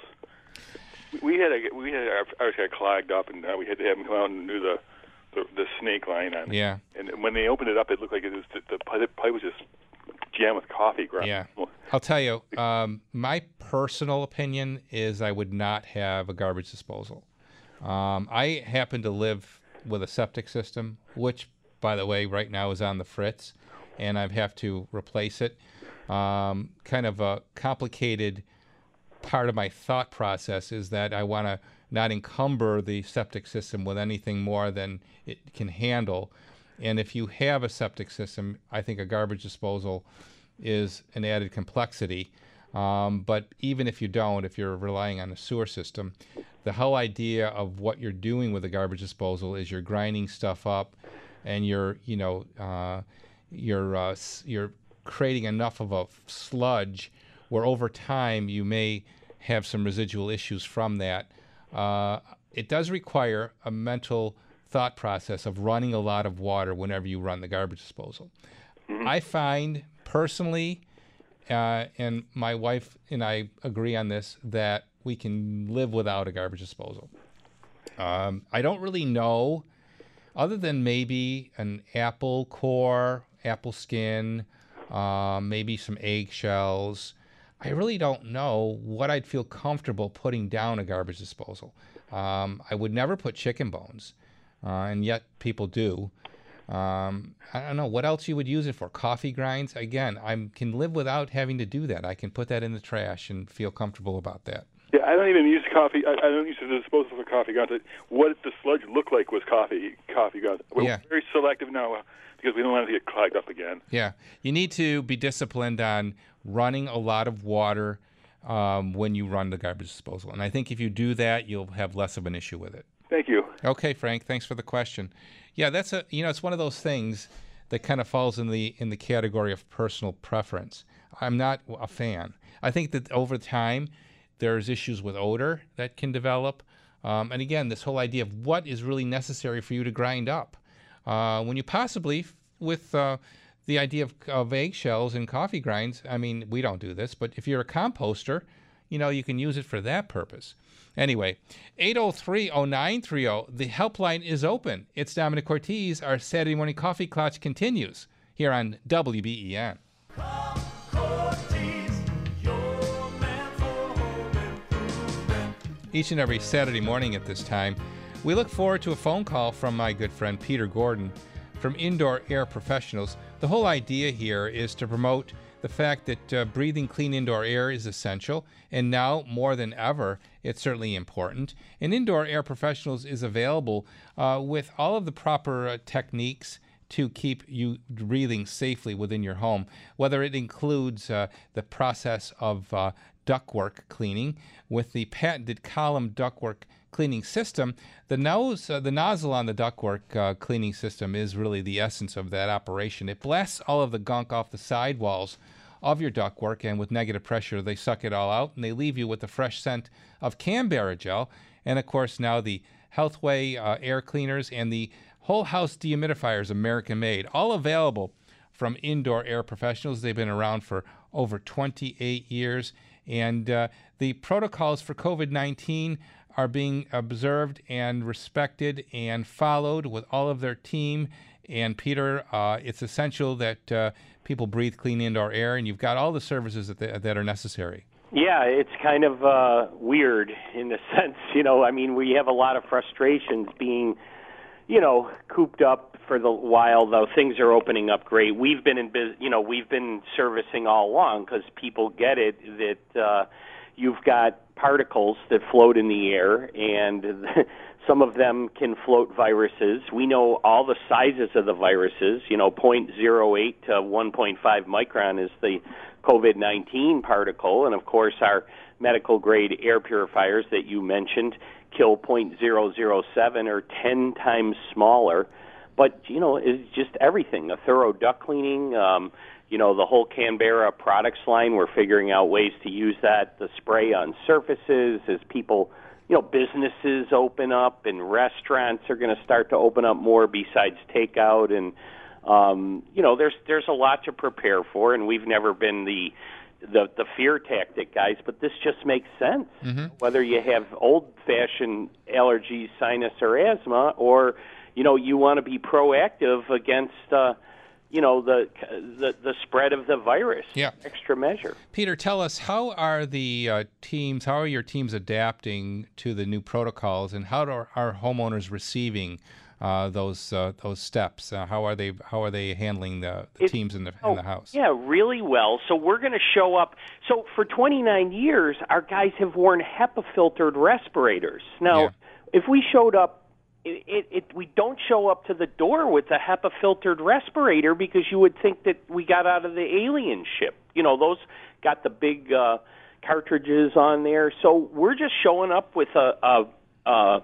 We had a, we had our, ours got clogged up, and uh, we had to have them come out and do the the, the snake line on it. Yeah. And when they opened it up, it looked like it was the, the pipe was just jammed with coffee ground. Yeah. I'll tell you, um, my personal opinion is I would not have a garbage disposal. Um, I happen to live with a septic system, which, by the way, right now is on the fritz, and I have to replace it. Um, kind of a complicated part of my thought process is that I want to not encumber the septic system with anything more than it can handle. And if you have a septic system, I think a garbage disposal is an added complexity. Um, but even if you don't, if you're relying on a sewer system, the whole idea of what you're doing with a garbage disposal is you're grinding stuff up, and you're, you know, uh, you're uh, you're creating enough of a sludge where over time you may have some residual issues from that. Uh, it does require a mental thought process of running a lot of water whenever you run the garbage disposal. Mm-hmm. I find personally, uh, and my wife and I agree on this, that we can live without a garbage disposal. Um, I don't really know other than maybe an apple core, apple skin, uh, maybe some eggshells, I really don't know what I'd feel comfortable putting down a garbage disposal. Um, I would never put chicken bones, uh, and yet people do. Um, I don't know what else you would use it for. Coffee grinds. Again, I can live without having to do that. I can put that in the trash and feel comfortable about that. Yeah, I don't even use coffee. I, I don't use the disposal for coffee grounds. What the sludge looked like was coffee coffee grounds. We're Yeah. very selective now uh, because we don't want it to get clogged up again. Yeah, you need to be disciplined on running a lot of water um, when you run the garbage disposal. And I think if you do that, you'll have less of an issue with it. Thank you. Okay, Frank, thanks for the question. Yeah, that's a you know, it's one of those things that kind of falls in the in the category of personal preference. I'm not a fan. I think that over time there's issues with odor that can develop. Um, and again, this whole idea of what is really necessary for you to grind up. Uh, when you possibly, with uh, the idea of, of eggshells and coffee grinds, I mean, we don't do this, but if you're a composter, you know, you can use it for that purpose. Anyway, eight oh three oh nine three oh, the helpline is open. It's Dominic Ortiz. Our Saturday morning coffee clutch continues here on W B E N. Each and every Saturday morning at this time, we look forward to a phone call from my good friend Peter Gordon from Indoor Air Professionals. The whole idea here is to promote the fact that uh, breathing clean indoor air is essential, and now more than ever, it's certainly important. And Indoor Air Professionals is available uh, with all of the proper uh, techniques to keep you breathing safely within your home, whether it includes uh, the process of uh, ductwork cleaning with the patented column ductwork cleaning system. The nose, uh, the nozzle on the ductwork uh, cleaning system is really the essence of that operation. It blasts all of the gunk off the sidewalls of your ductwork, and with negative pressure, they suck it all out, and they leave you with the fresh scent of Canberra gel, and of course now the Healthway uh, air cleaners and the whole house dehumidifiers, American-made, all available from Indoor Air Professionals. They've been around for over twenty-eight years, and uh, the protocols for COVID nineteen are being observed and respected and followed with all of their team. And Peter, uh, it's essential that uh, people breathe clean indoor air, and you've got all the services that, they, that are necessary. Yeah, it's kind of uh, weird in the sense, you know, I mean, we have a lot of frustrations being, you know, cooped up for the while, though things are opening up great. We've been in, bus- you know, we've been servicing all along because people get it that uh, you've got particles that float in the air, and some of them can float viruses. We know all the sizes of the viruses. You know, zero point zero eight to one point five micron is the COVID nineteen particle, and of course our medical-grade air purifiers that you mentioned kill zero point zero zero seven or ten times smaller. But, you know, it's just everything. A thorough duct cleaning, um, you know, the whole Canberra products line, we're figuring out ways to use that, the spray on surfaces as people, you know, businesses open up and restaurants are going to start to open up more besides takeout. And, um, you know, there's there's a lot to prepare for, and we've never been the the, the fear tactic guys, but this just makes sense. Mm-hmm. Whether you have old-fashioned allergies, sinus, or asthma, or, you know, you want to be proactive against, uh, you know, the, the the spread of the virus. Yeah. Extra measure. Peter, tell us, how are the uh, teams, how are your teams adapting to the new protocols, and how are our homeowners receiving uh, those uh, those steps? Uh, how are they how are they handling the, the It- teams in the oh, in the house? Yeah, really well. So we're going to show up. So for twenty-nine years, our guys have worn HEPA-filtered respirators. Now, if we showed up, it, it, it, we don't show up to the door with a HEPA-filtered respirator because you would think that we got out of the alien ship. You know, those got the big uh, cartridges on there. So we're just showing up with a, a, a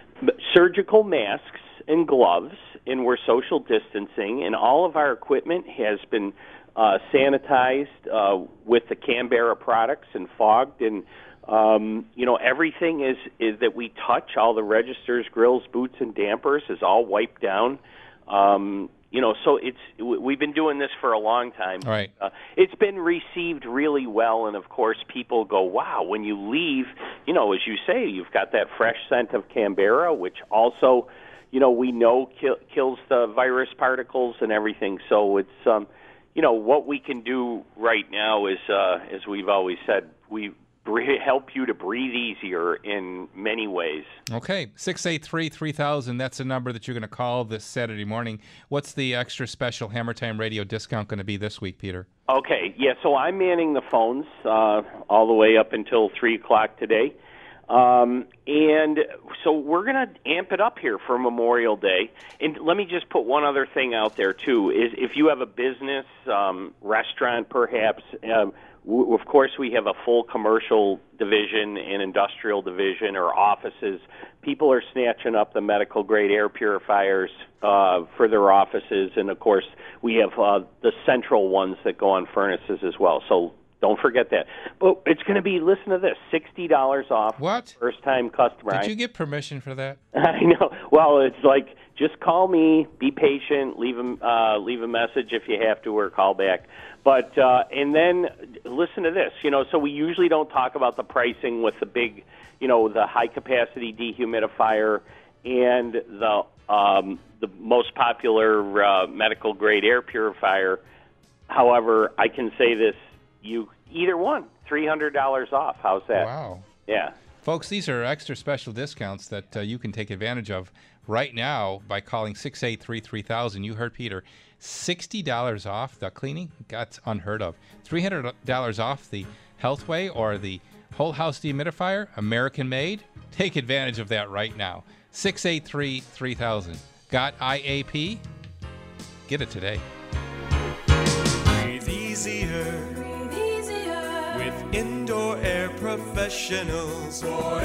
surgical masks and gloves, and we're social distancing, and all of our equipment has been uh, sanitized uh, with the Canberra products and fogged, and um, you know, everything is, is that we touch, all the registers, grills, boots, and dampers is all wiped down. Um, you know, so it's we've been doing this for a long time. All right. Uh, it's been received really well, and of course, people go, "Wow!" When you leave, you know, as you say, you've got that fresh scent of Canberra, which also, you know, we know kill, kills the virus particles and everything. So it's, um, you know, what we can do right now is, uh, as we've always said, we help you to breathe easier in many ways. Okay, six eight three, three thousand, that's the number that you're going to call this Saturday morning. What's the extra special Hammer Time Radio discount going to be this week, Peter? Okay, yeah, so I'm manning the phones uh, all the way up until three o'clock today. Um, and so we're going to amp it up here for Memorial Day. And let me just put one other thing out there, too, is if you have a business, um, restaurant perhaps, um, w- of course we have a full commercial division and industrial division or offices. People are snatching up the medical-grade air purifiers uh, for their offices. And, of course, we have uh, the central ones that go on furnaces as well. So don't forget that. But it's going to be, listen to this, sixty dollars off. What? First-time customer. Did you get permission for that? I know. Well, it's like, just call me, be patient, leave a, uh, leave a message if you have to, or call back. But, uh, and then listen to this, you know, so we usually don't talk about the pricing with the big, you know, the high-capacity dehumidifier and the um, the most popular uh, medical-grade air purifier. However, I can say this, you either one, three hundred dollars off. How's that? Wow. Yeah. Folks, these are extra special discounts that uh, you can take advantage of right now by calling six eight three, three thousand. You heard Peter. sixty dollars off duct cleaning? That's unheard of. three hundred dollars off the Healthway or the Whole House Dehumidifier, American made. Take advantage of that right now. six eight three, three thousand. Got I A P? Get it today. Breathe easier. Breathe easier. With indoor air professionals. For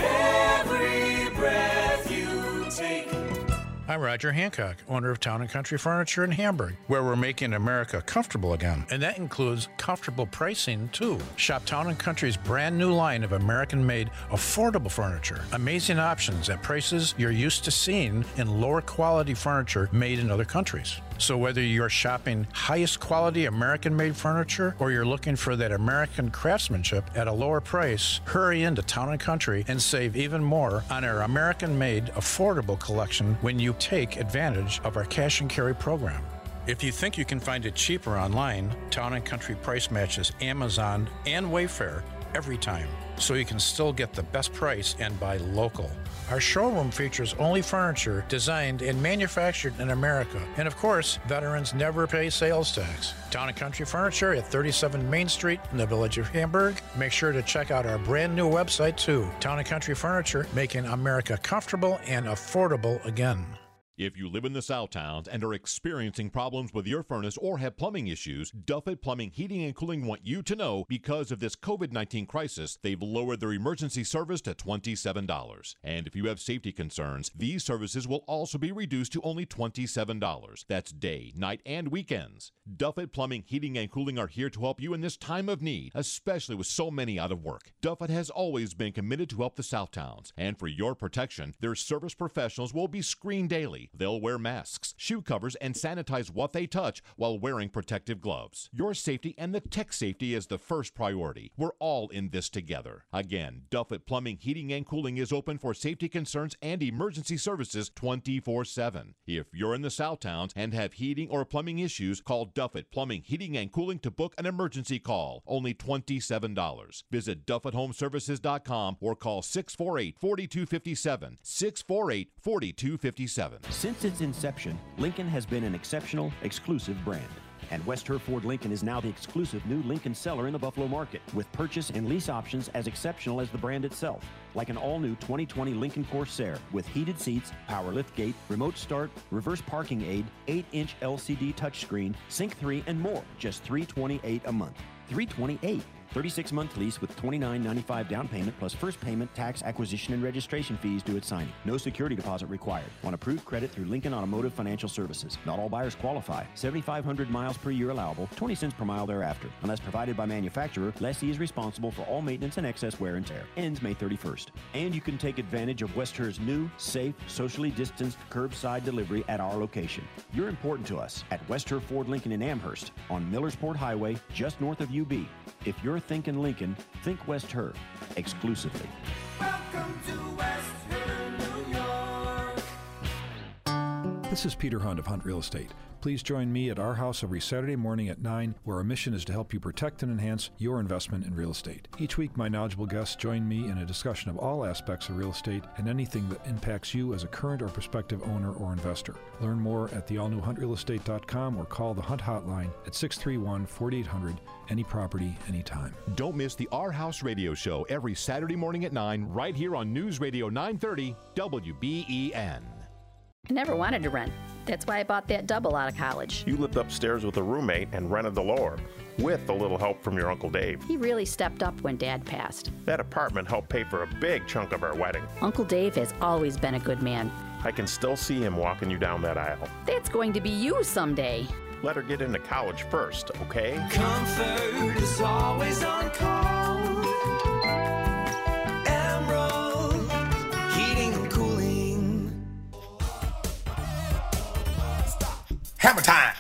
every breath you take. I'm Roger Hancock, owner of Town and Country Furniture in Hamburg, where we're making America comfortable again. And that includes comfortable pricing, too. Shop Town and Country's brand new line of American-made affordable furniture. Amazing options at prices you're used to seeing in lower quality furniture made in other countries. So whether you're shopping highest quality American-made furniture or you're looking for that American craftsmanship at a lower price, hurry into Town and Country and save even more on our American-made affordable collection when you take advantage of our cash and carry program. If you think you can find it cheaper online, Town and Country price matches Amazon and Wayfair every time, so you can still get the best price and buy local. Our showroom features only furniture designed and manufactured in America. And of course, veterans never pay sales tax. Town and Country Furniture at thirty-seven Main Street in the village of Hamburg. Make sure to check out our brand new website too. Town and Country Furniture, making America comfortable and affordable again. If you live in the Southtowns and are experiencing problems with your furnace or have plumbing issues, Duffett Plumbing, Heating, and Cooling want you to know because of this COVID nineteen crisis, they've lowered their emergency service to twenty-seven dollars. And if you have safety concerns, these services will also be reduced to only twenty-seven dollars. That's day, night, and weekends. Duffett Plumbing, Heating, and Cooling are here to help you in this time of need, especially with so many out of work. Duffett has always been committed to help the Southtowns, and for your protection, their service professionals will be screened daily. They'll wear masks, shoe covers, and sanitize what they touch while wearing protective gloves. Your safety and the tech safety is the first priority. We're all in this together. Again, Duffett Plumbing, Heating, and Cooling is open for safety concerns and emergency services twenty-four seven. If you're in the Southtowns and have heating or plumbing issues, call Duffett Plumbing, Heating, and Cooling to book an emergency call. Only twenty-seven dollars. Visit Duffett Home Services dot com or call six four eight, four two five seven, six four eight, four two five seven. Since its inception, Lincoln has been an exceptional, exclusive brand. And West Herr Ford Lincoln is now the exclusive new Lincoln seller in the Buffalo market, with purchase and lease options as exceptional as the brand itself, like an all-new twenty twenty Lincoln Corsair with heated seats, power liftgate, remote start, reverse parking aid, eight inch L C D touchscreen, Sync three, and more. Just three hundred twenty-eight dollars a month. three hundred twenty-eight dollars. thirty-six month lease with twenty-nine ninety-five down payment plus first payment, tax, acquisition, and registration fees due at signing. No security deposit required. On approved credit through Lincoln Automotive Financial Services. Not all buyers qualify. seventy-five hundred miles per year allowable, twenty cents per mile thereafter. Unless provided by manufacturer, lessee is responsible for all maintenance and excess wear and tear. Ends May thirty-first. And you can take advantage of West Herr's new, safe, socially distanced curbside delivery at our location. You're important to us at West Herr Ford Lincoln in Amherst on Millersport Highway, just north of U B. If you're thinking Lincoln, think West Herr exclusively. Welcome to West Herr, New York. This is Peter Hunt of Hunt Real Estate. Please join me at our house every Saturday morning at nine, where our mission is to help you protect and enhance your investment in real estate. Each week, my knowledgeable guests join me in a discussion of all aspects of real estate and anything that impacts you as a current or prospective owner or investor. Learn more at the all new hunt real estate dot com or call the Hunt Hotline at six three one, four eight hundred, any property, anytime. Don't miss the Our House Radio Show every Saturday morning at nine, right here on News Radio nine thirty W B E N. I never wanted to rent. That's why I bought that double out of college. You lived upstairs with a roommate and rented the lower, with a little help from your Uncle Dave. He really stepped up when Dad passed. That apartment helped pay for a big chunk of our wedding. Uncle Dave has always been a good man. I can still see him walking you down that aisle. That's going to be you someday. Let her get into college first, okay? Comfort is always on call. Emerald Heating and Cooling. Hammer time!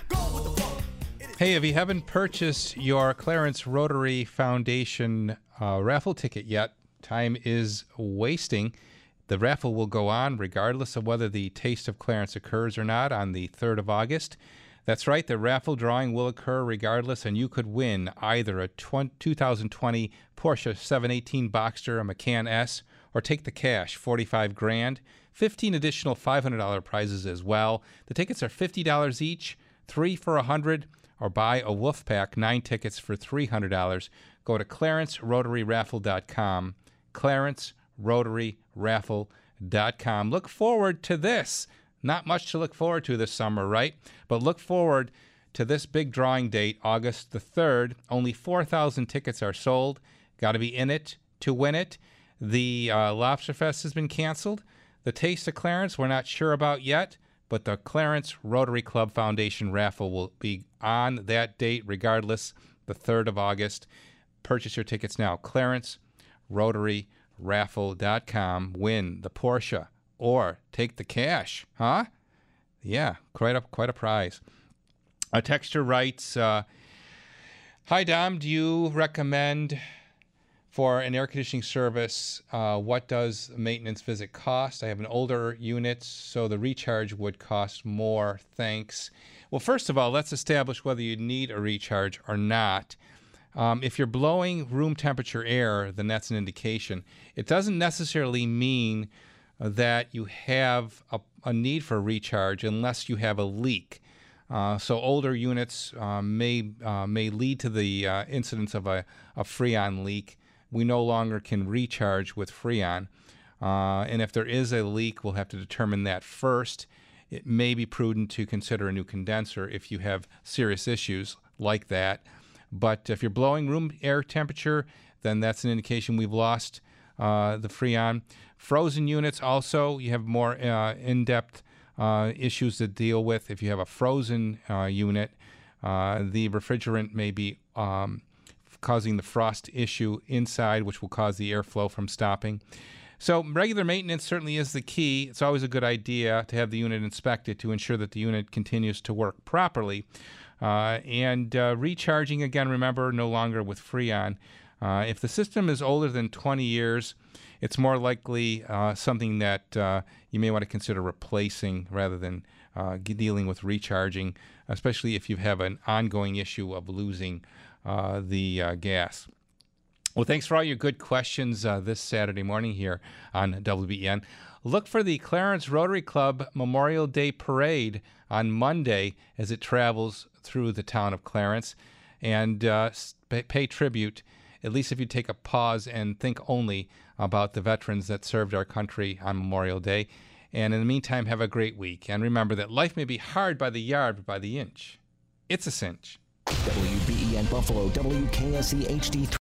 Hey, if you haven't purchased your Clarence Rotary Foundation uh, raffle ticket yet, time is wasting. The raffle will go on regardless of whether the Taste of Clarence occurs or not on the third of August. That's right, the raffle drawing will occur regardless, and you could win either a two thousand twenty Porsche seven eighteen Boxster, a Macan S, or take the cash, forty-five grand, fifteen additional five hundred dollars prizes as well. The tickets are fifty dollars each, three for one hundred dollars, or buy a wolf pack, nine tickets for three hundred dollars. Go to clarence rotary raffle dot com, clarence rotary raffle dot com. Look forward to this. Not much to look forward to this summer, right? But look forward to this big drawing date, August the third. Only four thousand tickets are sold. Got to be in it to win it. The uh, Lobster Fest has been canceled. The Taste of Clarence, we're not sure about yet, but the Clarence Rotary Club Foundation raffle will be on that date regardless, the third of August. Purchase your tickets now. clarence rotary raffle dot com. Win the Porsche or take the cash, huh? Yeah, quite a, quite a prize. A texter writes, uh, hi, Dom, do you recommend for an air conditioning service, uh, what does a maintenance visit cost? I have an older unit, so the recharge would cost more. Thanks. Well, first of all, let's establish whether you need a recharge or not. Um, if you're blowing room temperature air, then that's an indication. It doesn't necessarily mean that you have a, a need for a recharge unless you have a leak. Uh, so older units uh, may uh, may lead to the uh, incidence of a, a Freon leak. We no longer can recharge with Freon. Uh, and if there is a leak, we'll have to determine that first. It may be prudent to consider a new condenser if you have serious issues like that. But if you're blowing room air temperature, then that's an indication we've lost uh, the Freon. Frozen units also, you have more uh, in-depth uh, issues to deal with. If you have a frozen uh, unit, uh, the refrigerant may be um, causing the frost issue inside, which will cause the airflow from stopping. So regular maintenance certainly is the key. It's always a good idea to have the unit inspected to ensure that the unit continues to work properly. Uh, and uh, recharging, again, remember, no longer with Freon. Uh, if the system is older than twenty years, it's more likely uh, something that uh, you may want to consider replacing rather than uh, dealing with recharging, especially if you have an ongoing issue of losing uh, the uh, gas. Well, thanks for all your good questions uh, this Saturday morning here on W B E N. Look for the Clarence Rotary Club Memorial Day Parade on Monday as it travels through the town of Clarence, and uh, pay tribute, at least if you take a pause and think only about the veterans that served our country on Memorial Day. And in the meantime, have a great week. And remember that life may be hard by the yard, but by the inch, it's a cinch. W B E N Buffalo, W K S E H D three.